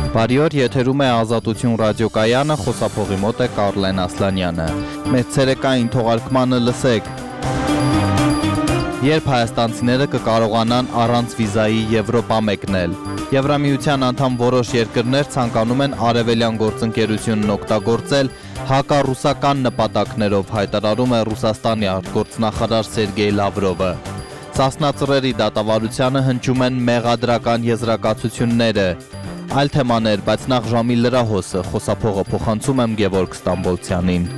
Բարի օր, եթերում է Ազատություն ռադիոկայանը, խոսափողի մոտ է Կարլեն Ասլանյանը։ Մեր ցերեկային թողարկմանը լսեք։ Երբ հայաստանցիները կկարողանան առանց վիզայի Եվրոպա մեկնել։ Եվրամիության անդամ որոշ երկրներ ցանկանում են արևելյան գործընկերությունն օգտագործել հակառուսական նպատակներով, հայտարարում է Ռուսաստանի արտգործնախարար Սերգեյ Լավրովը։ Սասնա ծռերի դատավարությանը հնչում են մեղադրական եզրակացությունները։ Այլ թեմաներ, բայց նախ ժամի լրահոսը, խոսափողը փոխանցում եմ Գևորգ Ստամբոլցյանին։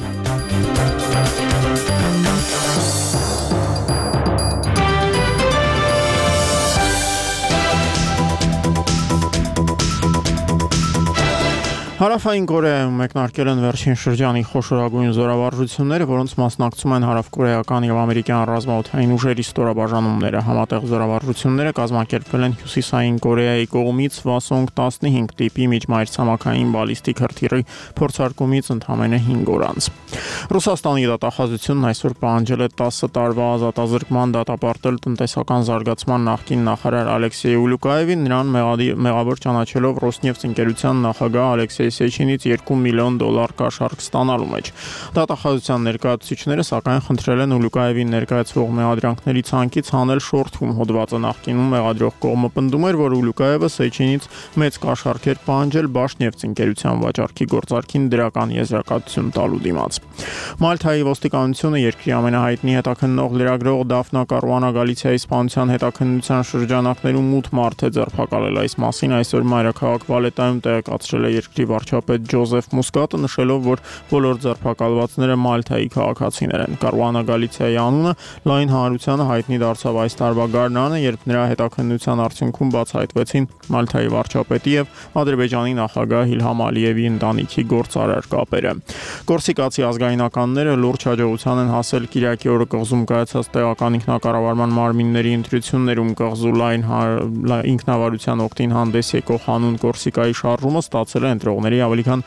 Հարավային Կորեայում մեկնարկել են վերջին շրջանի խոշորագույն զորավարժությունները, որոնց մասնակցում են հարավկորեական եւ ամերիկյան ռազմաօդային ուժերի ստորաբաժանումները։ Համատեղ զորավարժությունները կազմակերպվել են Հյուսիսային Կորեայի կողմից Hwasong 15 տիպի միջմայրցամաքային բալիստիկ հրթիռի փորձարկումից ընդամենը 5 օր անց։ Ռուսաստանի դատախազությունն այսօր պահանջել է 10 տարվա ազատազրկման դատապարտել տնտեսական զարգացման նախկին նախարար Ալեքսեյ Ուլուկաևին, նրան մեղավոր ճանաչելով Ռոսնեֆթ ընկերության նախագահ Ալեքսեյ Սեչինից $2 միլիոն կաշառք ստանալու մեջ։ Դատախազության ներկայացուցիչները սակայն խնդրել են Ուլուկաևին ներկայացվող մեղադրանքների ցանկից հանել շորթում հոդվածը։ Նախկինում մեղադրող կողմը պնդում էր, որ Ուլուկաևը Սեչինից մեծ կաշառք էր պահանջել Բաշնեֆթ ընկերության վաճառքի գործարքին դրական եզրակացություն տալու դիմաց։ Մալթայի ոստիկանությունը երկրի ամենահայտնի հետաքննող լրագրող Դաֆնա Կարուանա Գալիցիայի սպանության հետաքննության շրջանակներում 8 մարդ է ձերբակալել։ Այս մասին այսօր մայրաքաղաք Վալետայում տեղեկացրել է երկրի վարչապետ Ջոզեֆ Մուսկատը, նշելով, որ բոլոր ձերբակալվածները Մալթայի քաղաքացիներ են։ Կարուանա Գալիցիայի անունը լայն հանրությանը հայտնի դարձավ այս տարվա գարնանը, երբ նրա հետաքննության արդյունքում բացահայտվեցին Մալթայի վարչապետի եւ Ադրբեջանի նախագահ Իլհամ Ալիևի ընտանիքի գործարար կապերը։ Կորսիկացի ազգայնականները լուրջ հաջողության են հասել Կիրակի օրը կղզում կայացած տեղական ինքնակառավարման մարմինների ընտրություններում կղզու լայն ինքնավարության օգտին հանդես եկող հանուն Կորսիկայի շարժումը ստացել է ընտրողների ավելի քան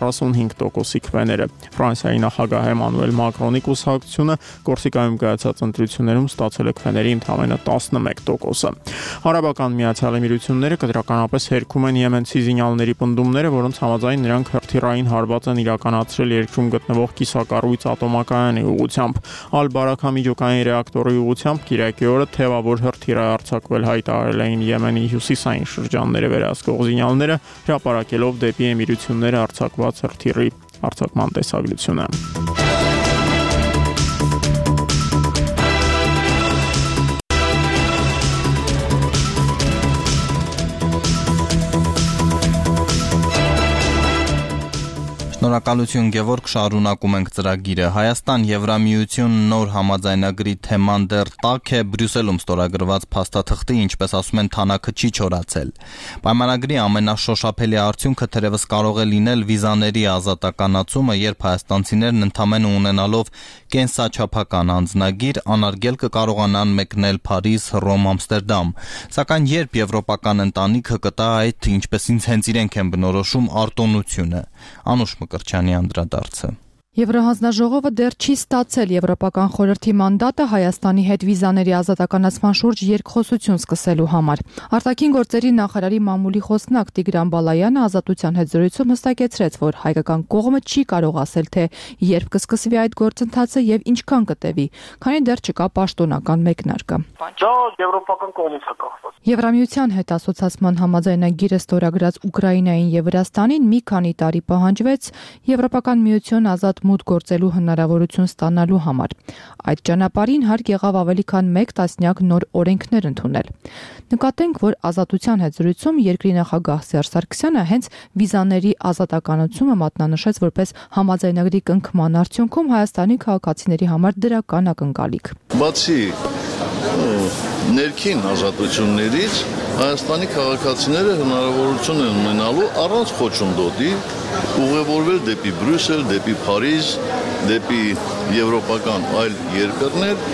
45%-ի քվեները։ Ֆրանսիայի նախագահ Էմանուել Մակրոնի կուսակցությունը Կորսիկայում կայացած ընտրություններում ստացել է քվեների ընդամենը 11%-ը։ Արաբական Միացյալ Էմիրությունները կտրականապես հերքում են եմենցի զինյալների պնդումները, որոնց համաձայն նրանք հրթիռային հարված են իրականացրել երկրում գտնվող կիսակառույց ատոմակայանի ուղղությամբ։ Ալ-Բարաքա միջուկային ռեակտորի ուղղությամբ Կիրակի օրը թևավոր հրթիռ է արձակվել, հայտարարել էին Եմենի հյուսիսային շրջանները վերահսկող զինյալները, հրապարակելով դեպի Էմիրությունները արձակված հրթիռի արձակման տեսագրությունը։ Շնորհակալություն Գևորգ, շարունակում ենք ծրագիրը։ Հայաստան Եվրամիություն նոր համաձայնագրի թեման դեռ տաք է, Բրյուսելում ստորագրված փաստաթղթի, ինչպես ասում են, թանակը չի չորացել։ Պայմանագրի ամենաշոշափելի արդյունքը թերևս կարող է լինել վիզաների ազատականացումը, երբ հայաստանցիներն ընդամենը ունենալով կենսաչափական անձնագիր անարգել կկարողանան մեկնել Փարիզ, Հռոմ, Ամստերդամ։ Սակայն երբ եվրոպական ընտանիքը կտա այդ, ինչպես ինձ հենց իրենք են բնորոշում, արտոնությունը։ Անուշ Մկրտչյանի անդրադարձը։ Եվրահանձնաժողովը դեռ չի ստացել Եվրոպական խորհրդի մանդատը Հայաստանի հետ վիզաների ազատականացման շուրջ երկխոսություն սկսելու համար։ Արտաքին գործերի նախարարի մամուլի խոսնակ Տիգրան Բալայանը Ազատության հետ զրույցում հստակեցրեց, որ հայկական կողմը չի կարող ասել, թե երբ կսկսվի այդ գործընթացը եւ ինչքան կտևի, քանի դեռ չկա պաշտոնական մեկնարկը։ Դա եվրոպական կողմից է կախված։ Եվրամիության հետ ասոցիացման համաձայնագիրը ստորագրած Ուկրաինային եւ Վրաստանին մի քանի տարի պահանջվեց Եվրոպական միություն ազատ մուտք գործելու հնարավորություն ստանալու համար։ Այդ ճանապարհին հարկ եղավ ավելի քան 1 տասնյակ նոր օրենքներ ընդունել։ Նկատենք, որ Ազատության հետ զրույցում երկրի նախագահ Սերժ Սարգսյանը հենց վիզաների ազատականացումը մատնանշեց որպես համաձայնագրի կնքման արդյունքում Հայաստանի քաղաքացիների համար դրական ակնկալիք։ Բացի ներքին ազատություններից Հայաստանի քաղաքացիները հնարավորություն են ունենալու առանց խոչընդոտի ուղևորվել դեպի Բրյուսել, դեպի Փարիզ, դեպի եվրոպական այլ երկրներ։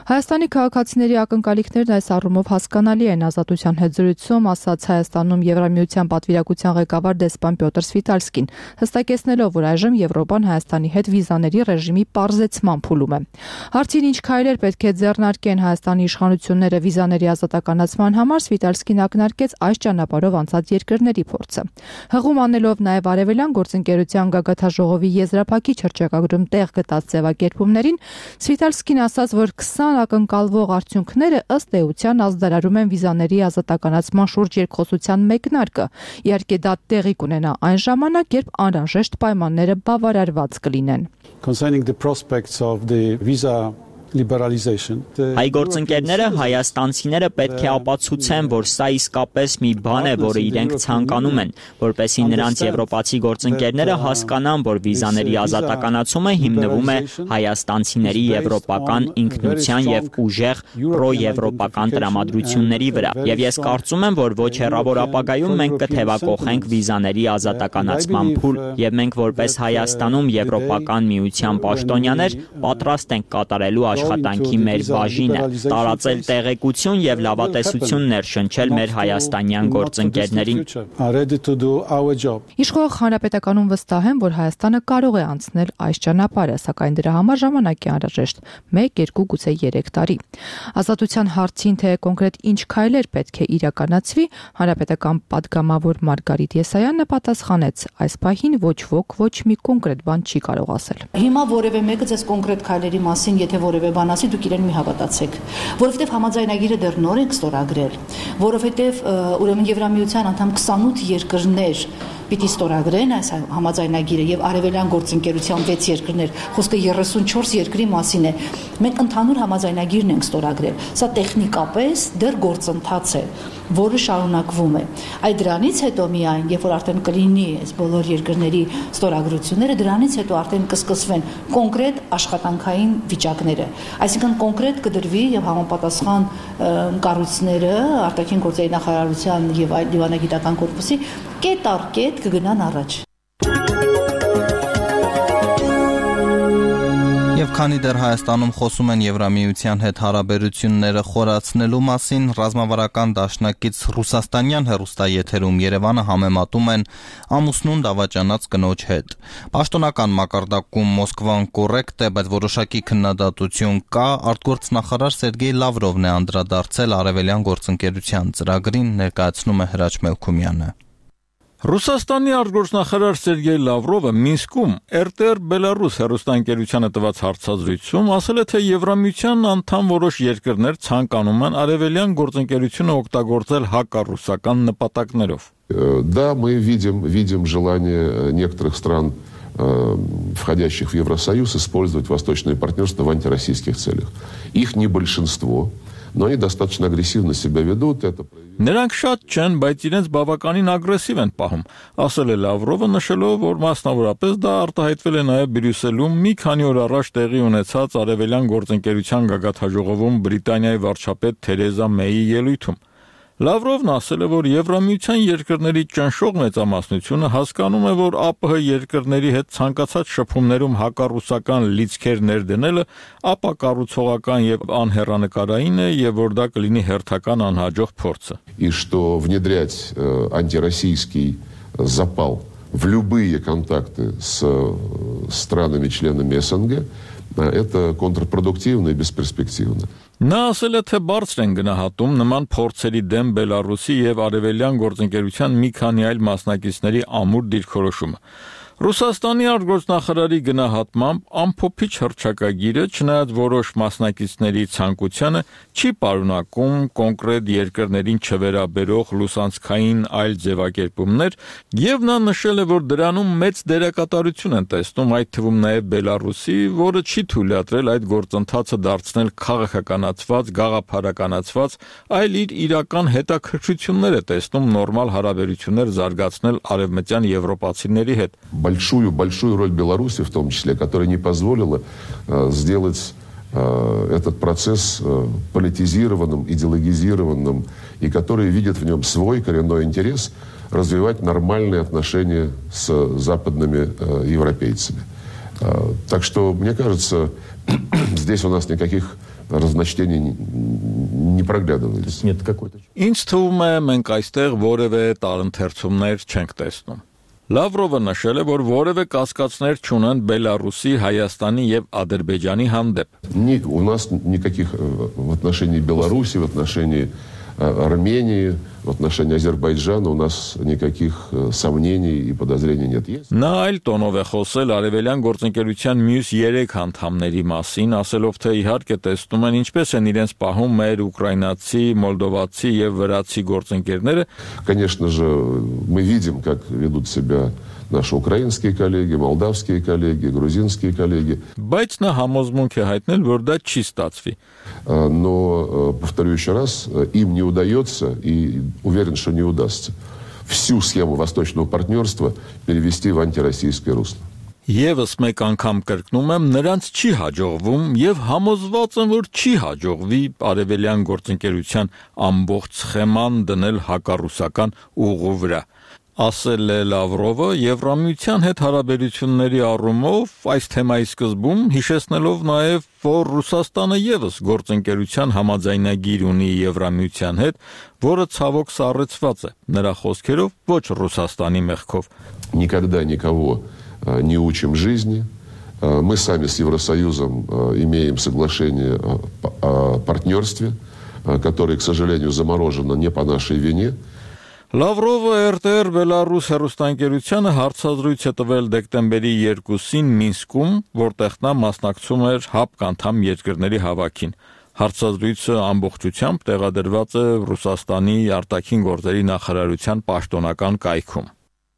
Հայաստանի քաղաքացիների ակնկալիքներն այս առումով հասկանալի են, Ազատության հետ զրույցում ասաց Հայաստանում Եվրամիության պատվիրակության ղեկավար դեսպան Պյոտր Սվիտալսկին, հստակեցնելով, որ այժմ Եվրոպան Հայաստանի հետ վիզաների ռեժիմի պարզեցման փուլում է։ Հարցին ինչ քայլեր պետք է ձեռնարկեն Հայաստանի իշխանությունները վիզաների ազատականացման համար, Սվիտալսկին ակնարկեց այս ճանապարհով անցած երկրների փորձը։ Հղում անելով նաև Արևելյան գործընկերության գագաթաժողովի եզրափակիչ հռչակագրում տեղ գտած ձևակերպումներին, Սվիտալսկին ասաց, որ 20 ակնկալվող արդյունքները ըստ էության ազդարարում են վիզաների ազատականացման շուրջ երկխոսության մեկնարկը։ Իհարկե դա տեղի կունենա այն ժամանակ, երբ անհրաժեշտ պայմանները բավարարված կլինեն։ Concerning the prospects of the visa liberalization. Հայ գործընկերները, հայաստանցիները պետք է ապացուցեն, որ սա իսկապես մի բան է, որը իրենք ցանկանում են, որպեսզի նրանց եվրոպացի գործընկերները հասկանան, որ վիզաների ազատականացումը հիմնվում է հայաստանցիների եվրոպական ինքնության եւ ուժեղ պրոեվրոպական տրամադրությունների վրա։ Եվ ես կարծում եմ, որ ոչ հեռավոր ապագայում մենք կթևակողենք վիզաների ազատականացման փուլ, եւ մենք որպես Հայաստանում Եվրոպական միության պաշտոնյաներ պատրաստ ենք կատարելու աշխատանքի մեր բաժինը, տարածել տեղեկություն եւ լավատեսություն ներշնչել մեր հայաստանյան գործընկերներին։ Իշխող հանրապետականում վստահ են, որ Հայաստանը կարող է անցնել այս ճանապարհը, սակայն դրա համար ժամանակ է անհրաժեշտ 1, 2, գուցե 3 տարի։ Ազատության հարցին թե կոնկրետ ինչ քայլեր պետք է իրականացվի, հանրապետական պատգամավոր Մարգարիտ Եսայանը պատասխանեց. այս պահին ոչ ոք ոչ մի կոնկրետ բան չի կարող ասել։ Հիմա որևէ մեկը ձեզ կոնկրետ քայլերի մասին, եթե որևէ բան ասի, դուք իրեն մի հավատացեք, որովհետև համաձայնագիրը դեռ նոր ենք ստորագրել, որովհետև ուրեմն Եվրամիության անդամ 28 երկրներ պիտի ստորագրեն այս համաձայնագիրը եւ արևելյան գործընկերության 6 երկրներ, խոսքը 34 երկրի մասին է։ Մենք ընդհանուր համաձայնագիրն ենք ստորագրել։ Սա տեխնիկապես դեռ գործընթաց է, որը շարունակվում է։ Այդ դրանից հետո միայն, երբ որ արդեն կլինի այս բոլոր երկրների ստորագրությունները, դրանից հետո արդեն կսկսվեն կոնկրետ աշխատանքային վիճակները։ Այսինքն կոնկրետ կդրվի եւ համապատասխան կառույցները արտաքին գործերի նախարարության եւ այլ դիվանագիտական կորպուսի կետ առ կետ կգնան առաջ։ Եվ քանի դեռ Հայաստանում խոսում են Եվրամիության հետ հարաբերությունները խորացնելու մասին, ռազմավարական դաշնակից ռուսաստանյան հեռուստաեթերում Երևանը համեմատում են ամուսնուն դավաճանած կնոջ հետ։ Պաշտոնական մակարդակում Մոսկվան կոռեկտ է, բայց որոշակի քննադատություն կա, արտգործնախարար Սերգեյ Լավրովն է անդրադարձել արևելյան գործընկերության ծրագրին, ներկայացնում է Հրաչ Մելքումյանը։ Ռուսաստանի արտգործնախարար Սերգեյ Լավրովը Մինսկում RTR Belarus հեռուստաընկերությանը տված հարցազրույցում ասել է, թե Եվրամիության անդամ որոշ երկրներ ցանկանում են արևելյան գործընկերությունը օգտագործել հակառուսական նպատակներով։ Да, мы видим желание некоторых стран, входящих в Евросоюз, использовать восточное партнерство в антироссийских целях. Их не большинство, но они достаточно агрессивно себя ведут. Նրանք շատ չեն, բայց իրենց բավականին ագրեսիվ են պահում, ասել է Լավրովը, նշելով, որ մասնավորապես դա արտահայտվել է նաև Բրյուսելում մի քանի օր առաջ տեղի ունեցած արևելյան գործընկերության գագաթաժողովում Բրիտանիայի վարչապետ Թերեզա Մեյի ելույթում։ Լավրովն ասել է, որ Եվրամիության երկրների ճնշող մեծամասնությունը հասկանում է, որ ԱՊՀ երկրների հետ ցանկացած շփումներում հակառուսական լիցքեր ներդնելը ապակառուցողական եւ անհեռանկարային է եւ որ դա կլինի հերթական անհաջող փորձը։ И что внедрять антироссийский запал в любые контакты с странами-членами СНГ это контрпродуктивно и бесперспективно. Նա ասել է, թե բարձր են գնահատում նման փորձերի դեմ Բելարուսի եւ արևելյան գործընկերության մի քանի այլ մասնակիցների ամուր դիրքորոշումը։ Ռուսաստանի արտգործնախարարի գնահատմամբ ամփոփիչ հռչակագիրը, չնայած որոշ մասնակիցների ցանկությանը, չի պարունակում կոնկրետ երկրներին չվերաբերող լուսանցքային այլ ձևակերպումներ, եւ նա նշել է, որ դրանում մեծ դերակատարություն են տեսնում, այդ թվում նաեւ Բելարուսի, որը չի թույլատրել այդ գործընթացը դարձնել քաղաքականացված, գաղափարականացված, այլ իր իրական հետաքրքրություններ է տեսնում նորմալ հարաբերություններ զարգացնել արևմտյան եվրոպացիների հետ։ Большую роль Беларуси, в том числе, которая не позволила сделать этот процесс политизированным, идеологизированным, и который видит в нем свой коренной интерес развивать нормальные отношения с западными европейцами. Так что, мне кажется, здесь у нас никаких разночтений не проглядывается. Ինձ թվում է մենք այստեղ որևէ տարընթերցումներ չենք տեսնում։ Լավրովը նշել է, որ որևէ կասկածներ չունեն Բելարուսի, Հայաստանի եւ Ադրբեջանի հանդեպ։ У нас никаких в отношении Беларуси, в отношении Армении, в отношении Азербайджана у нас никаких сомнений и подозрений нет. Նա այլ տոնով է խոսել արևելյան գործընկերության մյուս 3 անդամների մասին, ասելով, թե իհարկե տեսնում են ինչպես են իրենց պահում մեր ուկրաինացի, մոլդովացի եւ վրացի գործընկերները։ Конечно же, мы видим, как ведут себя наши украинские коллеги, молдавские коллеги, грузинские коллеги. Բայց նա համոզմունք է հայտնել, որ դա չի ստացվի։ Но, повторю еще раз, им не удается, и уверен, что не удастся, всю схему восточного партнерства перевести в антироссийское русло. Եվս մեկ անգամ կրկնում եմ, նրանց չի հաջողվում եւ համոզված եմ, որ չի հաջողվի արևելյան գործընկերության ամբողջ սխեման դնել հակառուսական ուղու վրա։ Ասել է Լավրովը Եվրամիության հետ հարաբերությունների առումով այս թեմայի սկզբում հիշեցնելով նաև, որ Ռուսաստանը եւս գործընկերության համաձայնագիր ունի Եվրամիության հետ, որը ցավոք սառեցված է, նրա խոսքերով ոչ Ռուսաստանի մեղքով։ Никогда никого не учим жизни. Мы сами с Евросоюзом имеем соглашение о партнерстве, которое, к сожалению, заморожено не по нашей вине. Լավրովը RTR Բելարուս հեռուստաընկերությանը հարցազրույց է տվել դեկտեմբերի 2-ին Մինսկում, որտեղ նա մասնակցում էր ՀԱՊԿ անդամ երկրների հավաքին։ Հարցազրույցը ամբողջությամբ տեղադրված է Ռուսաստանի արտաքին գործերի նախարարության պաշտոնական կայքում։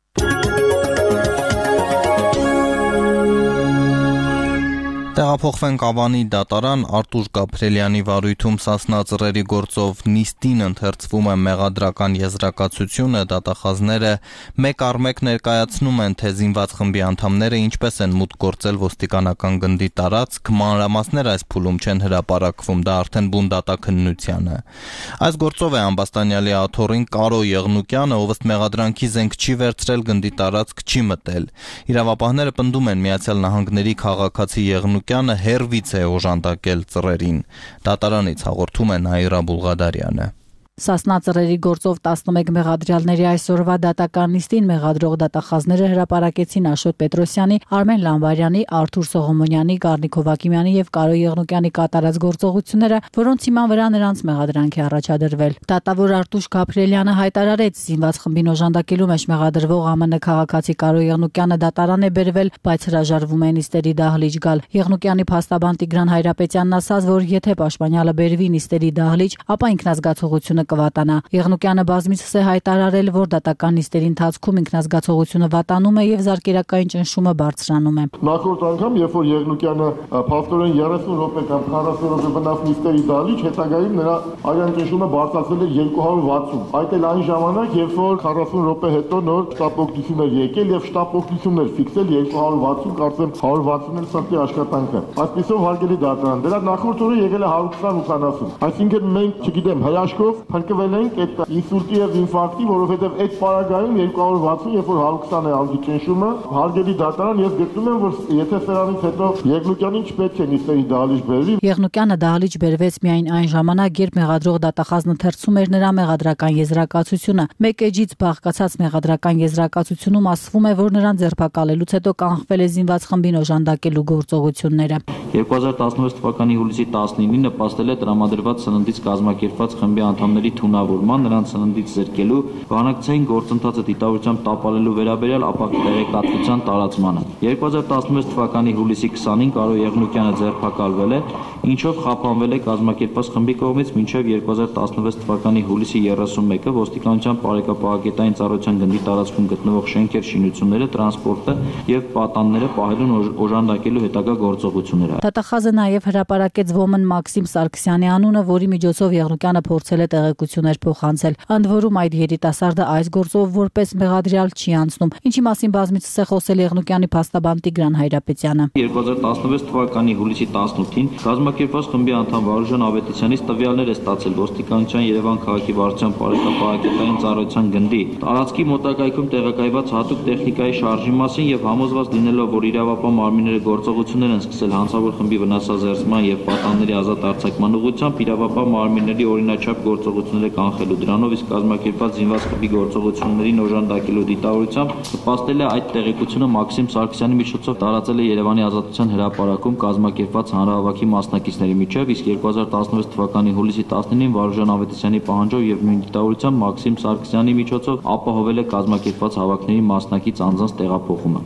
Տեղափոխվենք Ավանի դատարան, Արտուր Գաբրելյանի վարույթում Սասնա ծռերի գործով նիստին ընթերցվում է մեղադրական եզրակացությունը, դատախազները մեկ առ մեկ ներկայացնում են, թե զինված խմբի անդամները ինչպես են մուտք գործել ոստիկանական գնդի տարածք, մանրամասներ այս փուլում չեն հրապարակվում, դա արդեն բուն դատաքննության է։ Այս գործով է ամբաստանյալի աթոռին Կարո Եղնուկյանը, ով ըստ մեղադրանքի զենք չի վերցրել, գնդի տարածք չի մտել։ Իրավապահները պնդում են Միացյալ Նահանգների քաղաքացի Եղնուկյանը հերվից է օժանդակել ծռերին։ Դատարանից հաղորդում է Նաիրա Բուլղադարյանը։ Սասնա ծռերի գործով 11 մեղադրյալների այսօրվա դատական նիստին մեղադրող դատախազները հրապարակեցին Աշոտ Պետրոսյանի, Արմեն Լամբարյանի, Արթուր Սողոմոնյանի, Գառնիկ Հովակիմյանի եւ Կարո Եղնուկյանի կատարած գործողությունները, որոնց հիման վրա նրանց մեղադրանք է առաջադրվել։ Դատավոր Արտուշ Գաբրելյանը հայտարարեց, զինված խմբին օժանդակելու մեջ մեղադրվող ԱՄՆ քաղաքացի Կարո Եղնուկյանը դատարան է բերվել, բայց հրաժարվում է նիստերի դահլիճ գալ։ Եղնուկյանի փաստաբան Տիգրան Հայրապետյանն ասաց, որ եթե պաշտպանյալը բերվի նիստերի դահլիճ, ապա ինքնազգացողությունը կվատանա։ Եղնուկյանը բազմիցս է հայտարարել, որ դատական նիստերի ընթացքում ինքնազգացողությունը վատանում է եւ զարկերակային ճնշումը բարձրանում է։ Նախորդ անգամ, երբ որ Եղնուկյանը փաստորեն 30 րոպե կամ 40 րոպե բնավ նիստերի դահլիճ, հետագայում նրա արյան ճնշումը բարձրացել է 260։ Այդ էլ այն ժամանակ, երբ որ 40 րոպե հետո նոր շտապօգնություն էր եկել եւ շտապօգնությունն էր ֆիքսել 260, կարծեմ 160-ն էլ սրտի աշխատանքը։ Այսպեսով հարգելի դատարան, դրա նախորդ օրը եկել է 120-80։ Այսինքն մենք, չգիտեմ, հրաշքով փրկվել ենք այդ ինսուլտի եւ ինֆարկտի, որովհետեւ այդ պարագայում 260, երբ որ 120 է ալգի ճնշումը, հարգելի դատարան, ես գտնում եմ, որ եթե սրանից հետո Եղնուկյանին չպետք է նիստերի դահլիճ բերվի։ Եղնուկյանը դահլիճ բերվեց միայն այն ժամանակ, երբ մեղադրող դատախազն ընթերցում էր նրա մեղադրական եզրակացությունը։ Մեկ էջից բաղկացած մեղադրական եզրակացությունում ասվում է, որ նրան ձերբակալելուց հետո կանխվել է զինված խմբին օժանդակելու գործողությունները։ 2016 թվականի հուլիսի 19-ին նպաստել է տրամադրված սննդից կազմակերպված խմբի անդամների թունավորման, նրանց սննդից զրկելու, բանակցային գործընթացը դիտավորությամբ տապալելու վերաբերյալ ապա տեղեկատվության տարածմանը։ 2016 թվականի հուլիսի 20-ին Կարո Եղնուկյանը ձերբակալվել է, ինչով խափանվել է կազմակերպված խմբի կողմից մինչև 2016 թվականի հուլիսի 31-ը ոստիկանության բարեկապահագետային ծառայության գնդի տարածքում գտնվող շենքեր, շինությունները, տրանսպորտը եւ պատանները պահելուն օժանդակելու հետագա գործողությունները։ Դատախազը նաև հրապարակեց ոմն Մաքսիմ Սարգսյանի անունը, որի միջոցով Եղնուկյանը փորձել է տեղեկություններ փոխանցել։ Ընդ որում այդ երիտասարդը այս գործով որպես մեղադրյալ չի անցնում, ինչի մասին բազմիցս է խոսել Եղնուկյանի փաստաբան Տիգրան Հայրապետյանը։ 2016 թվականի հուլիսի 18-ին կազմակերպված խմբի անդամ Վարուժան Ավետիսյանից տվյալներ է ստացել ոստիկանության Երևան քաղաքի վարչության պարեկապահակետային ծառայության գնդի տարածքի մոտակայքում տեղակայված հատուկ տեխնիկայի շարժի մասին եւ համոզված լինելով, որ իրավապահ մարմինները գործողություններ են սկսել հանցավոր խմբի վնասազերծման եւ պատանների ազատ արձակման ուղղությամբ, իրավապահ մարմինների օրինաչափ գործողությունները կանխելու դրանով իսկ կազմակերպված զինված խմբի գործողություններին օժանդակելու դիտավորությամբ նպաստել է այդ տեղեկությունը Մաքսիմ Սարգսյանի միջոցով տարածել է Երևանի Ազատության հրապարակում կազմակերպված հանրահավաքի մասնակիցների միջև, իսկ 2016 թվականի հուլիսի 19-ին Վարուժան Ավետիսյանի պահանջով եւ նույն դիտավորությամբ Մաքսիմ Սարգսյանի միջոցով ապահովել է կազմակերպված հավաքների մասնակից անձանց տեղափոխումը։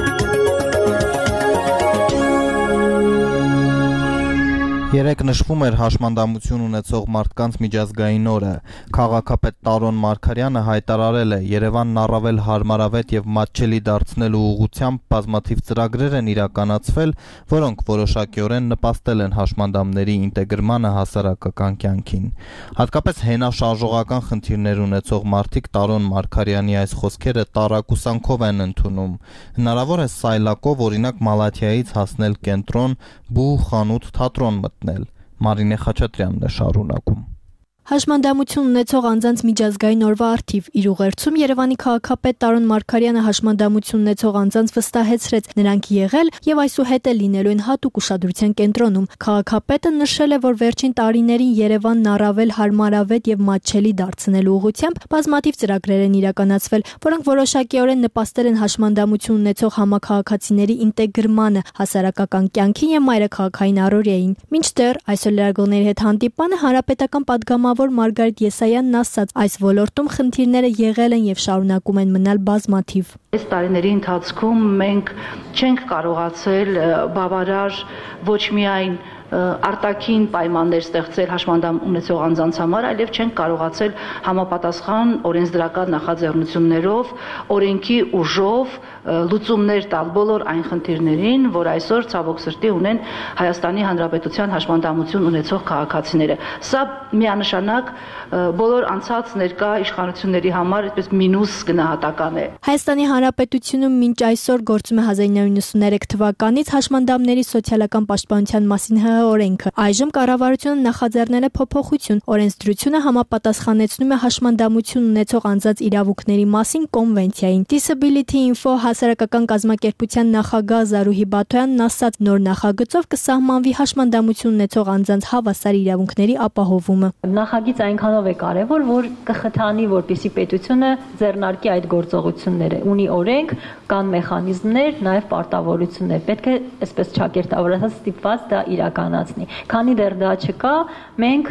Երեկ նշվում էր հաշմանդամություն ունեցող մարդկանց միջազգային օրը։ Քաղաքապետ Տարոն Մարգարյանը հայտարարել է, Երևանն առավել հարմարավետ եւ մատչելի դարձնելու ուղղությամբ բազմաթիվ ծրագրեր են իրականացվել, որոնք որոշակիորեն նպաստել են հաշմանդամների ինտեգրմանը հասարակական կյանքին։ Հատկապես հենաշարժողական խնդիրներ ունեցող մարդիկ Տարոն Մարգարյանի այս խոսքերը տարակուսանքով են ընդունում։ Հնարավոր է սայլակով, օրինակ Մալաթիայից հասնել կենտրոն, բու, խանութ, թատրոն մտնել։ Մարինե Խաչատրյանն է շարունակում։ Հաշմանդամություն ունեցող անձանց միջազգային օրվա առթիվ իր ուղերձում Երևանի քաղաքապետ Տարոն Մարգարյանը հաշմանդամություն ունեցող անձանց վստահեցրեց, նրանք եղել եւ այսուհետ լինելու են հատուկ ուշադրության կենտրոնում։ Քաղաքապետը նշել է, որ վերջին տարիներին Երևանն առավել հարմարավետ եւ մատչելի դարձնելու ուղղությամբ բազմաթիվ ծրագրեր են իրականացվել, որոնք որոշակիորեն նպաստել են հաշմանդամություն ունեցող համաքաղաքացիների ինտեգրմանը հասարակական կյանքին եւ մայրաքաղաքային առօրյային։ Մինչդեռ այսօր լրագրողների հետ հանդիպանը հանրապետական պատգամավոր Մարգարիտ Եսայանն ասաց, այս ոլորտում խնդիրները եղել են եւ շարունակում են մնալ բազմաթիվ։ Այս տարիների ընթացքում մենք չենք կարողացել բավարար ոչ միայն արտաքին պայմաններ ստեղծել հաշմանդամ ունեցող անձանց համար, այլև չենք կարողացել համապատասխան օրենսդրական նախաձեռնություններով, օրենքի ուժով լուծումներ տալ բոլոր այն խնդիրներին, որ այսօր ցավոք սրտի ունեն Հայաստանի Հանրապետության հաշմանդամություն ունեցող քաղաքացիները։ Սա միանշանակ բոլոր անցած ներկա իշխանությունների համար այդպես մինուս գնահատական է։ Հայաստանի Հանրապետությունում մինչ այսօր գործում է 1993 թվականից հաշմանդամների սոցիալական պաշտպանության մասին օրենքը։ Այժմ կառավարությունը նախաձեռնել է փոփոխություն։ Օրենսդրությունը համապատասխանեցնում է հաշմանդամություն ունեցող անձանց իրավունքների մասին կոնվենցիային։ Disability Info հասարակական կազմակերպության նախագահ Զարուհի Բաթոյանն ասաց, նոր նախագծով կսահմանվի հաշմանդամություն ունեցող անձանց հավասար իրավունքների ապահովումը։ Նախագիծ այնքանով է կարևոր, որ կխթանի, որպեսզի պետությունը ձեռնարկի այդ գործողությունները։ Ունի օրենք, կան մեխանիզմներ, նաև պարտավորություններ։ Պետք է այսպես ճակերտավորած ստիպված դա իրականացնի։ Քանի դեռ դա չկա, մենք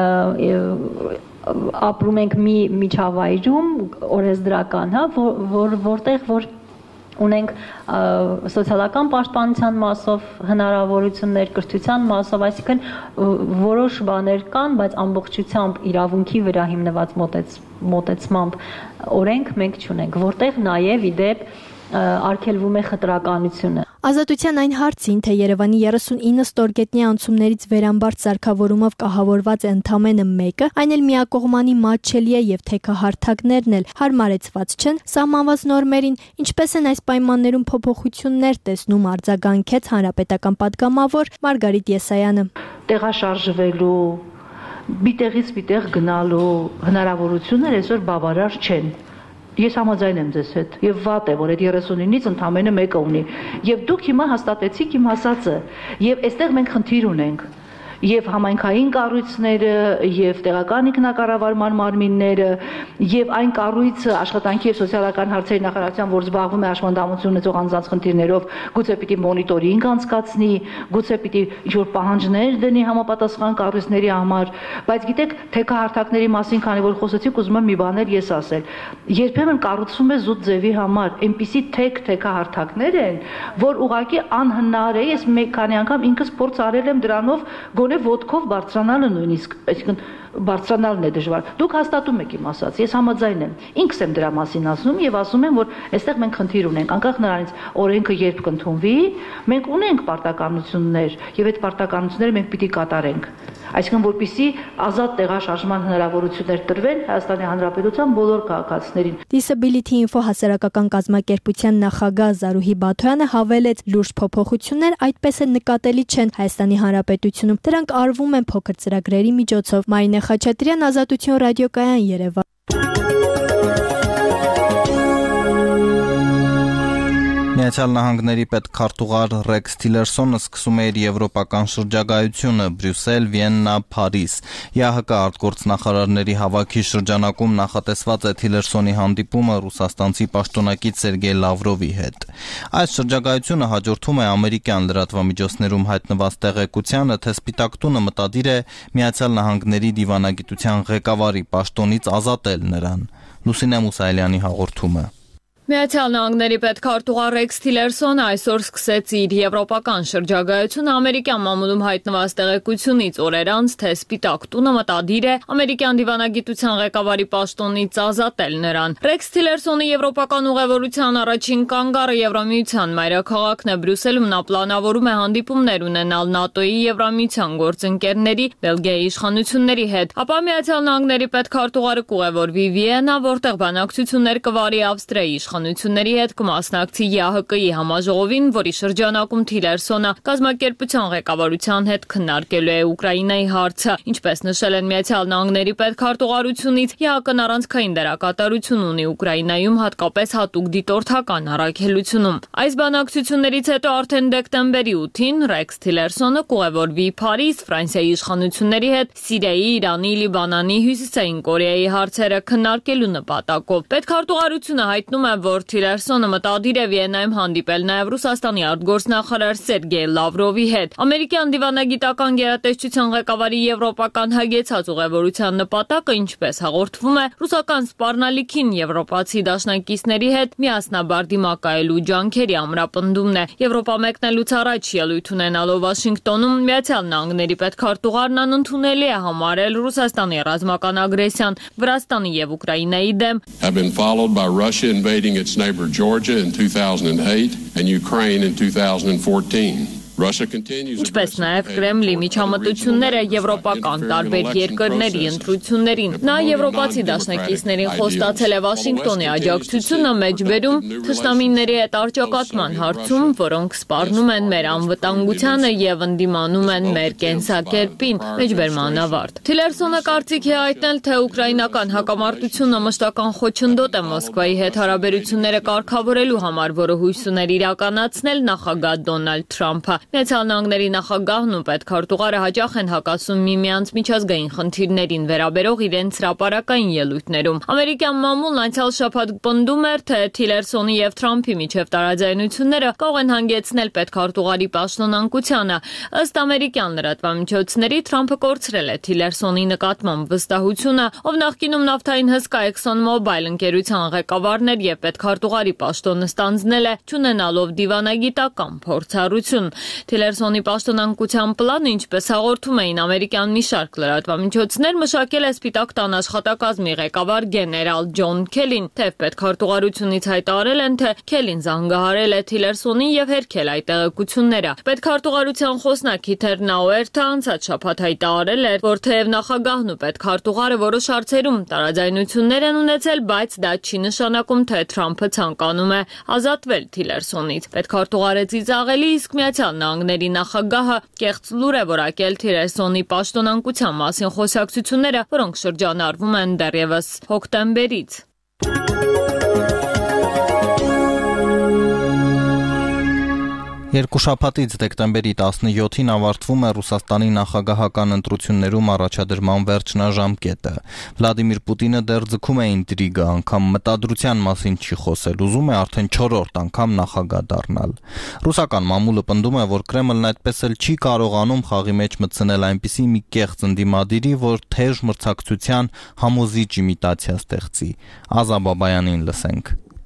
ապրում ենք մի միջավայրում օրենսդրական, որտեղ ունենք սոցիալական պաշտպանության մասով հնարավորություններ, կրթության մասով, այսինքն որոշ բաներ կան, բայց ամբողջությամբ իրավունքի վրա հիմնված մոտեցմամբ օրենք մենք չունենք, որտեղ նաև իդեպ արգելվում է խտրականությունը։ Ազատության այն հարցին, թե Երևանի 39 ստորգետնյա անցումներից վերամբարձ սարքավորումով կահավորված է ընդամենը մեկը, այն էլ միակողմանի մատչելի է եւ թեքահարթակներն էլ հարմարեցված չեն սահմանված նորմերին, ինչպես են այս պայմաններում փոփոխություններ տեսնում արձագանքեց հանրապետական պատգամավոր Մարգարիտ Եսայանը։ Տեղաշարժվելու, միտեղից միտեղ գնալու հնարավորությունները այսօր բավարար չեն։ Ես համաձայն եմ ձեզ հետ եւ վատ է, որ այդ 39-ից ընդամենը մեկը ունի։ Եվ դուք հիմա հաստատեցիք իմ ասածը, եւ այստեղ մենք խնդիր ունենք։ Եվ համայնքային կառույցները, եւ տեղական ինքնակառավարման մարմինները, եւ այն կառույցը աշխատանքի եւ սոցիալական հարցերի նախարարության, որ զբաղվում է հաշմանդամություն ունեցող անձանց խնդիրներով, գուցե պիտի մոնիտորինգ անցկացնի, գուցե պիտի ինչ-որ պահանջներ դնի համապատասխան կառույցների համար, բայց գիտեք, թեքահարթակների մասին, քանի որ խոսեցիք, ուզում եմ մի բաներ ես ասել։ Երբեմն կառուցվում է զուտ ձևի համար, այնպիսի թեքահարթակներ են, որ ուղղակի անհնար է, ես մեկ քանի անգամ ինքս փորձ արել եմ դրանով գոնե ոտքով բարձրանալը նույնիսկ, այսինքն բարձրանալն է դժվար։ Դուք հաստատում եք իմ ասած, ես համաձայն եմ։ Ինքս եմ դրա մասին ասում եւ ասում եմ, որ այստեղ մենք խնդիր ունենք, անկախ նրանից օրենքը երբ կընդունվի, մենք ունենք պարտականություններ եւ այդ պարտականությունները մենք պիտի կատարենք։ Այսինքն որպեսզի ազատ տեղաշարժման հնարավորություններ տրվեն Հայաստանի Հանրապետության բոլոր քաղաքացիներին։ Disability Info հասարակական կազմակերպության նախագահ Զարուհի Բաթոյանը հավելեց, լուրջ փոփոխություններ այդպես էլ նկատելի չեն Հայաստանի Հանրապետությունում։ Դրանք արվում են փոքր ծրագրերի միջոցով։ Մարինե Խաչատրյան, Ազատություն ռադիոկայան, Երևան։ Միացյալ Նահանգների պետքարտուղար Ռեքս Թիլերսոնը սկսում է իր եվրոպական շրջագայությունը Բրյուսել, Վիեննա, Փարիզ։ ԵԱՀԿ արտգործնախարարների հավաքի շրջանակում նախատեսված է Թիլերսոնի հանդիպումը ռուսաստանցի պաշտոնակից Սերգեյ Լավրովի հետ։ Այս շրջագայությունը հաջորդում է ամերիկյան լրատվամիջոցներում հայտնված տեղեկությանը, թե Սպիտակ տունը մտադիր է Միացյալ Նահանգների դիվանագիտության ղեկավարի պաշտոնից ազատել նրան։ Լուսինե Մուսայելյանի հաղորդումը։ Միացյալ Նահանգների պետքարտուղար Ռեքս Թիլերսոնը այսօր սկսեց իր եվրոպական շրջագայությունը ամերիկյան մամուլում հայտնված տեղեկությունից օրեր անց, թե Սպիտակ տունը մտադիր է ամերիկյան դիվանագիտության ղեկավարի պաշտոնից ազատել նրան։ Ռեքս Թիլերսոնի եվրոպական ուղևորության առաջին կանգառը Եվրամիության մայրաքաղաքն է Բրյուսելում, նա պլանավորում է հանդիպումներ ունենալ ՆԱՏՕ-ի Եվրամիության գործընկերների, Բելգիայի իշխանությունների հետ, ապա Միացյալ Նահանգների պետքարտուղարը կուղևորվի Վիեննա, որտեղ բանակցություններ կվարի Ավստրիայի իշխանությունների հետ, կմասնակցի ԵԱՀԿ-ի համաժողովին, որի շրջանակում Թիլերսոնը կազմակերպության ղեկավարության հետ քննարկելու է Ուկրաինայի հարցը։ Ինչպես նշել են Միացյալ Նահանգների պետքարտուղարությունից, ԵԱՀԿ-ն առանցքային դերակատարություն ունի Ուկրաինայում, հատկապես հատուկ դիտորդական առաքելությունում։ Այս բանակցություններից հետո արդեն դեկտեմբերի 8-ին Ռեքս Թիլերսոնը կուղևորվի Փարիզ Ֆրանսիայի իշխանությունների հետ Սիրիայի, Իրանի, Լիբանանի, Հյուսիսային Կորեայի հարցերը քննարկելու նպատակով։ Պետքարտուղարությունը հայտնում է, որ Թիլերսոնը մտադիր է Վիեննայում հանդիպել նաև Ռուսաստանի արտգործնախարար Սերգեյ Լավրովի հետ։ Ամերիկյան դիվանագիտական գերատեսչության ղեկավարի եվրոպական հագեցած ուղևորության նպատակը, ինչպես հաղորդվում է, ռուսական սպառնալիքին եվրոպացի դաշնակիցների հետ միասնաբար դիմակայելու ջանքերի ամրապնդումն է։ Եվրոպա մեկնելուց առաջ ելույթ ունենալով Վաշինգտոնում Միացյալ Նահանգների պետքարտուղարն անընդունելի է համարել Ռուսաստանի ռազմական ագրեսիան Վրաստանի եւ Ուկրաինայի դեմ, Russia invading its neighbor Georgia in 2008 and Ukraine in 2014. Ինչպես նաև Կրեմլի միջամտությունները եվրոպական տարբեր երկրների ընտրություններին։ Նա եվրոպացի դաշնակիցներին խոստացել է Վաշինգտոնի աջակցությունը մեջբերում թշնամիների հետ առճակատման հարցում, որոնք սպառնում են մեր անվտանգությանը եւ ընդդիմանում են մեր կենսակերպին։ Մեջբերման ավարտ։ Թիլերսոնը կարծիք է հայտնել, թե ուկրաինական հակամարտությունը մշտական խոչընդոտ է Մոսկվայի հետ հարաբերությունները կարգավորելու համար, որը հույս ուներ իրականացնել նախագահ Դոնալդ Թրամփը։ Միացյալ Նահանգների նախագահն ու պետքարտուղարը հաճախ են հակասում միմյանց միջազգային խնդիրներին վերաբերող իրենց հրապարակային ելույթներում։ Ամերիկյան մամուլն անցյալ շաբաթ պնդում էր, թե Թիլերսոնի եւ Թրամփի միջև տարաձայնությունները կարող են հանգեցնել պետքարտուղարի պաշտոնանկությանը։ Ըստ ամերիկյան լրատվամիջոցների Թրամփը կորցրել է Թիլերսոնի նկատմամբ վստահությունը, ով նախկինում նավթային հսկա ExxonMobil ընկերության ղեկավարն էր եւ պետքարտուղարի պաշտոնը ստանձնել է, չունենալով դիվանագիտական փորձառություն։ Թիլերսոնի պաշտոնանկության պլանը, ինչպես հաղորդում էին ամերիկյան մի շարք լրատվամիջոցներ, մշակել է Սպիտակ տան աշխատակազմի ղեկավար գեներալ Ջոն Քելին, թեև պետքարտուղարությունից հայտարարել են, թե Քելին զանգահարել է Թիլերսոնին եւ հերքել այդ տեղեկությունները։ Պետքարտուղարության խոսնակ Հիթեր Նաուերթը անցած շաբաթ հայտարարել էր, որ թեև նախագահն ու պետքարտուղարը որոշ հարցերում տարաձայնություններ են ունեցել, բայց դա չի նշանակում, թե Թրամփը ցանկանում է ազատվել Թիլերսոնից։ Պետքարտուղարը ծիծաղելի, իսկ Միացյալ Նահանգների նախագահը կեղծ լուր է որակել Թիլերսոնի պաշտոնանկության մասին խոսակցությունները, որոնք շրջանառվում են դեռևս հոկտեմբերից։ Երկուշաբաթից դեկտեմբերի 17-ին ավարտվում է Ռուսաստանի նախագահական ընտրություններում առաջադրման վերջնաժամկետը։ Վլադիմիր Պուտինը դեռ ձգում է ինտրիգա, անգամ մտադրության մասին չի խոսել, ուզում է արդեն 4-րդ անգամ նախագահ դառնալ։ Ռուսական մամուլը պնդում է, որ Կրեմլն այդպես էլ չի կարողանում խաղի մեջ մտցնել այնպիսի մի կեղծ ընդդիմադիրի, որ թեժ մրցակցության համոզիչ իմիտացիա ստեղծի։ Ազա Բաբայանին լսենք։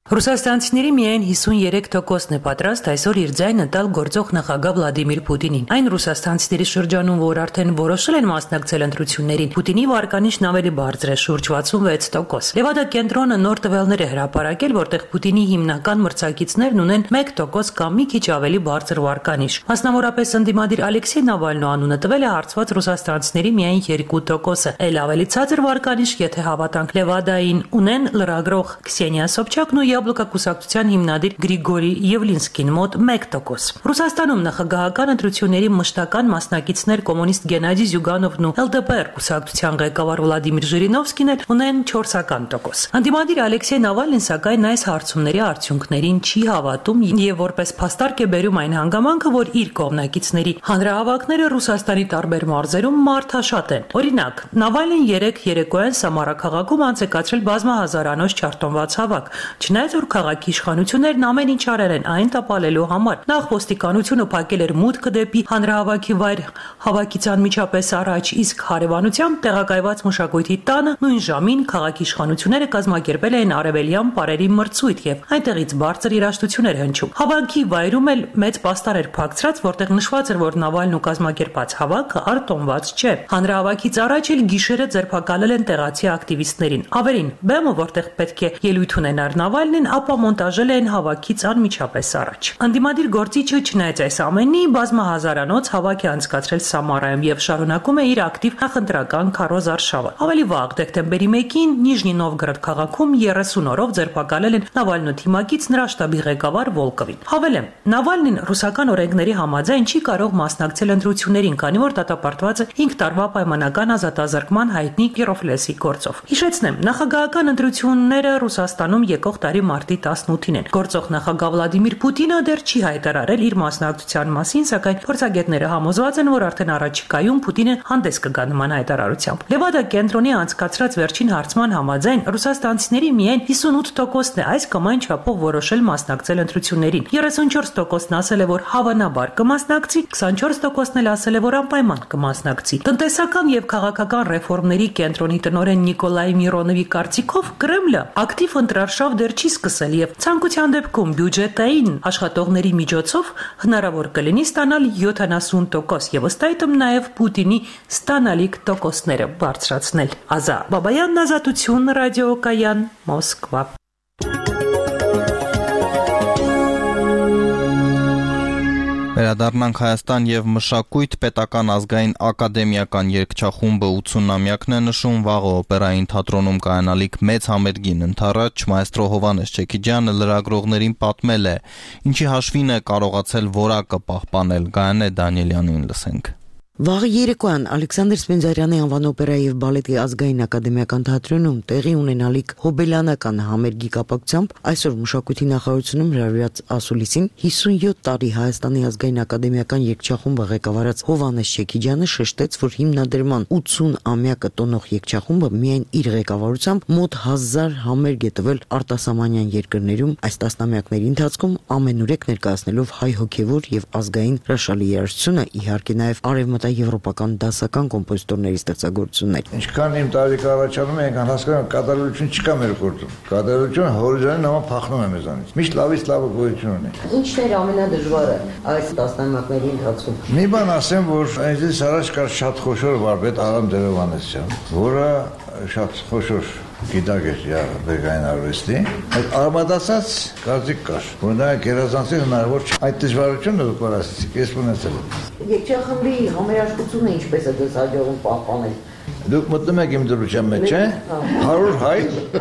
Ռուսաստանցիների միայն 53%-ն է պատրաստ այսօր իր ձայնը տալ գործող նախագահ Վլադիմիր Պուտինին։ Այն ռուսաստանցիների շրջանում, որ արդեն որոշել են մասնակցել ընտրություններին, Պուտինի վարկանիշն ավելի բարձր է՝ շուրջ 66%։ Լևադա կենտրոնը նոր տվյալներ է հրապարակել, որտեղ Պուտինի հիմնական մրցակիցներն ունեն 1% կամ մի քիչ ավելի բարձր վարկանիշ։ Մասնավորապես ընդդիմադիր Ալեքսեյ Նավալնո անունը տվել է հարցված ռուսաստանցիների միայն 2%-ը։ Էլ ավելի ցածր վարկանիշ, եթե հավատանք Լևադային, ունեն լրագրող Քսենիա Սոբչակն ու Яблоко կուսակցության հիմնադիր Գրիգորի Եվլինսկին մոտ 1%։ Ռուսաստանում նախագահական ընտրությունների մշտական մասնակիցներ կոմունիստ Գենադի Զյուգանովն ու LDPR կուսակցության ղեկավար Վլադիմիր Ժիրինովսկին ունեն 4%։ Ընդդիմադիր Ալեքսեյ Նավալնին սակայն այս հարցումների արդյունքներին չի հավատում եւ որպես փաստարկ է բերում այն հանգամանքը, որ իր կողմնակիցների հանրահավաքները Ռուսաստանի տարբեր մարզերում մարդաշատ են։ Օրինակ, Նավալնին 3 երեկոյան Սամարա քաղաքում անցկացրել բազմահազարանոց չարտոնված հավաք։ Չնայած որ քաղաքի իշխանություններն ամեն ինչ արել են այն տապալելու համար։ Նախ ոստիկանությունը փակել էր մուտքը դեպի հանրահավաքի վայր հավաքից անմիջապես առաջ, իսկ հարևանությամբ տեղակայված մշակույթի տանը նույն ժամին քաղաքի իշխանությունները կազմակերպել էին արևելյան պարերի մրցույթ եւ այնտեղից բարձր երաժշտություն էր հնչում։ Հավաքի վայրում էլ մեծ պաստար էր փակցրած, որտեղ նշված էր, որ Նավալնու կազմակերպած հավաքը արտոնված չէ։ Հանրահավաքից առաջ էլ գիշերը ձերբակալել են տեղացի ակտիվիստներին։ Ավելին, բեմը, որտեղ պետք է ելույթ ունենար Նավալնին, ապա մոնտաժել են հավաքից անմիջապես առաջ։ Ընդդիմադիր գործիչը չնայած այս ամենի բազմահազարանոց հավաք է անցկացրել Սամարայում եւ շարունակում է իր ակտիվ նախընտրական քարոզ արշավը։ Ավելի վաղ դեկտեմբերի 1-ին Նիժնի Նովգորոդ քաղաքում 30 օրով ձերբակալել են Նավալնու թիմակից նրա շտաբի ղեկավար Վոլկովին։ Հավելեմ, Նավալնին ռուսական օրենքների համաձայն չի կարող մասնակցել ընտրություններին, քանի որ դատապարտված է 5 տարվա պայմանական ազատազրկման հայտնի Կիրովլեսի գործով։ Հիշեցնեմ, նախագահական ընտրությունները Ռուսաստանում եկող տարի մարտի 18-ին են։ Գործող նախագահ Վլադիմիր Պուտինը դեռ չի հայտարարել իր մասնակցության մասին, սակայն փորձագետները համոզված են, որ արդեն առաջիկայում Պուտինը հանդես կգա նման հայտարարությամբ։ Լևադա կենտրոնի անցկացրած վերջին հարցման համաձայն ռուսաստանցիների միայն 58%-ն է այս կամ այն չափով որոշել մասնակցել ընտրություններին։ 34%-ն ասել է, որ հավանաբար կմասնակցի, 24%-ն էլ ասել է, որ անպայման կմասնակցի։ Տնտեսական եւ քաղաքական ռեֆորմների կենտրոնի տնօրեն Նիկոլայ Միրոնովի կարծիքով Կրեմլը ակտիվ ընտրարշավ դեռ չի սկսել եւ ցանկության դեպքում բյուջետային աշխատողների միջոցով հնարավոր կլինի ստանալ 70% եւ ըստ այդմ նաեւ Պուտինի ստանալիք տոկոսները բարձրացնել։ Ազա Բաբայան, Ազատություն, ռադիոկայան, Մոսկվա։ Վերադառնանք Հայաստան եւ մշակույթ պետական ազգային ակադեմիական երգչախումբը 80-ամյակն է նշում, վաղը օպերային թատրոնում կայանալիք մեծ համերգին ընթառաջ մայստրո Հովհաննես Չեքիջյանը լրագրողներին պատմել է, ինչի հաշվին է կարողացել որակը պահպանել։ Գայանե Դանիելյանին լսենք։ Վաղ երեկոյան Ալեքսանդր Սպենդիարյանի անվան օպերայի եւ բալետի ազգային ակադեմիական թատրոնում տեղի ունենալիք հոբելյանական համերգի կապակցությամբ այսօր մշակույթի նախարարությունում հրավիրած ասուլիսին 57 տարի Հայաստանի ազգային ակադեմիական երգչախումբը ղեկավարած Հովհաննես Չեքիջյանը շեշտեց, որ հիմնադրման 80-ամյակը տոնող երգչախումբը միայն իր ղեկավարությամբ մոտ 1000 համերգ է տվել արտասահմանյան երկրներում, այս տասնամյակների ընթացքում ամենուրեք ներկայացնելով հայ հոգևոր եւ ազգային հրաշալի երաժշտությունը, իհարկե նաեւ արևմտա եվրոպական դասական կոմպոզիտորների ստեղծագործություններ։ Ինչքան իմ տարիք առաջանում է, այնքան հասկանում եմ, կատարելություն չկա մեր գործում։ Կատարելությունը հորիզոնի նման փախնում է մեզանից։ Միշտ լավից լավը գոյություն ունի։ Ինչն էր ամենադժվարը այս տասնամյակների ընթացքում։ Մի բան ասեմ, որ այնպես առաջ կար շատ խոշոր վարպետ Արամ Դերովանեսյան, որը շատ խոշոր գիտակ էր բերգային արվեստի, այդ արմատացած կարծիք կար, որ նա գերազանցի հնարավոր չէ։ Այդ դժվարությունը դուք ասացիք, ես ունեցել եմ։ Երգչախմբի համերաշխությունը ինչպես է դες հաջողում պահպանել։ Դուք մտնում եք իմ դրության մեջ, 100 հայ,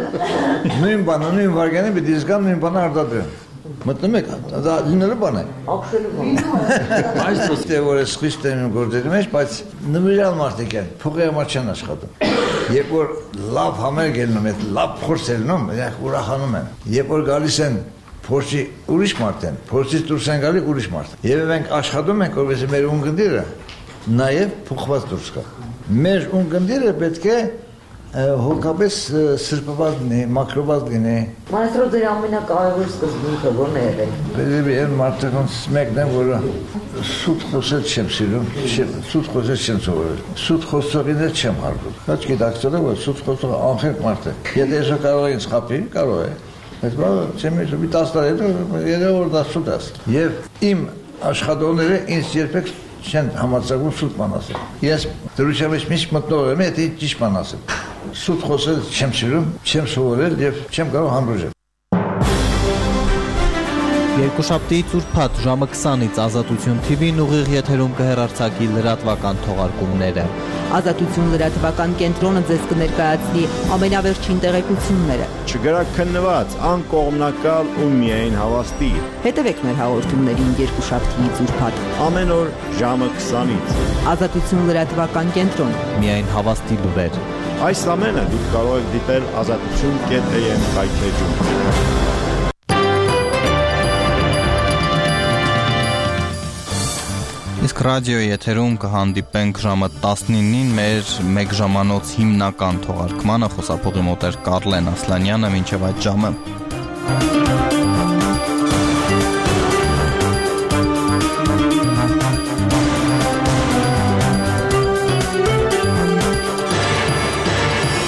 նույն բանը, նույն վարգանի պիտի զգան նույն բանը արտադրեն։ Մտնում եք, դա լինելու բան է։ Ակշելու բան։ Այս ոստե որ ես խիստ եմ գործերի մեջ, բայց նվիրալ մարդիկ են, փողի համար չեն աշխատում։ Երբ որ լավ համերգ ելնում են, լավ փորձ ելնում, իրենք ուրախանում են։ Երբ որ գալիս են փորձի ուրիշ մարդ են, փորձից դուրս են գալի ուրիշ մարդ։ Եվ մենք աշխատում ենք, որովհետեւ մեր ունկնդիրը նաև փոխված դուրս գա։ Մեր ունկնդիրը պետք է հոգապես սրբված լինի, մաքրված լինի։ Մայստրո ձեր ամենակարևոր սկզբունքը ո՞րն է եղել։ Բերեւի այն մարդկանց մեկն է, որը սուտ խոսել չեմ սիրում, սուտ խոսել չեմ սովորել։ Սուտ խոսողիներ չեմ հարգում։ Ոչ գիտակցել եմ, որ սուտ խոսողը անխելք մարդ է։ Եթե ես կարող ինձ խափի, կարող է։ Բայց չեմ մի 10 տարի հետո երևի որ դա սուտ է։ Եվ իմ աշխատողները ինձ երբեք չեն համարձակում սուտ բան ասել։ Ես դրության մեջ միշտ մտնող եմ, եթե ճիշտ բան ասեմ։ Սուտ խոսել չեմ սիրում, չեմ սովորել եւ չեմ կարող համբուրել։ Երկուշաբթիից ուրբաթ ժամը 20-ից Ազատություն TV-ն ուղիղ եթերում կհեռարձակի լրատվական թողարկումները։ Ազատություն լրատվական կենտրոնը ձեզ կներկայացնի ամենավերջին տեղեկությունները։ Չգրակ քննված, անկողմնակալ ու միայն հավաստի։ Հետևեք մեր հաղորդումներին երկուշաբթիից ուրբաթ ամեն օր ժամը 20-ից։ Ազատություն լրատվական կենտրոն։ Միայն հավաստի լուրեր։ Այս ամենը դուք կարող եք դիտել azatutun.am հայթեջում։ Իսկ ռադիոյի եթերում կհանդիպենք ժամը 19-ին մեր 1 ժամանոց հիմնական թողարկմանը, խոսափողի մոտ էր Կարլեն Ասլանյանը, մինչև այդ ժամը։